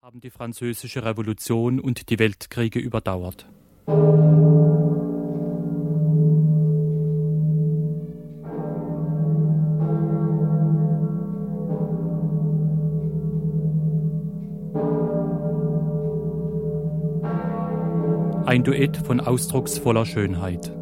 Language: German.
haben die Französische Revolution und die Weltkriege überdauert. Ein Duett von ausdrucksvoller Schönheit.